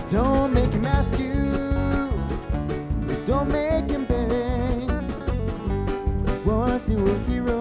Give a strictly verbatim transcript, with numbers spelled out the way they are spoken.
Don't make him ask you. Don't make him beg. Was he a hero?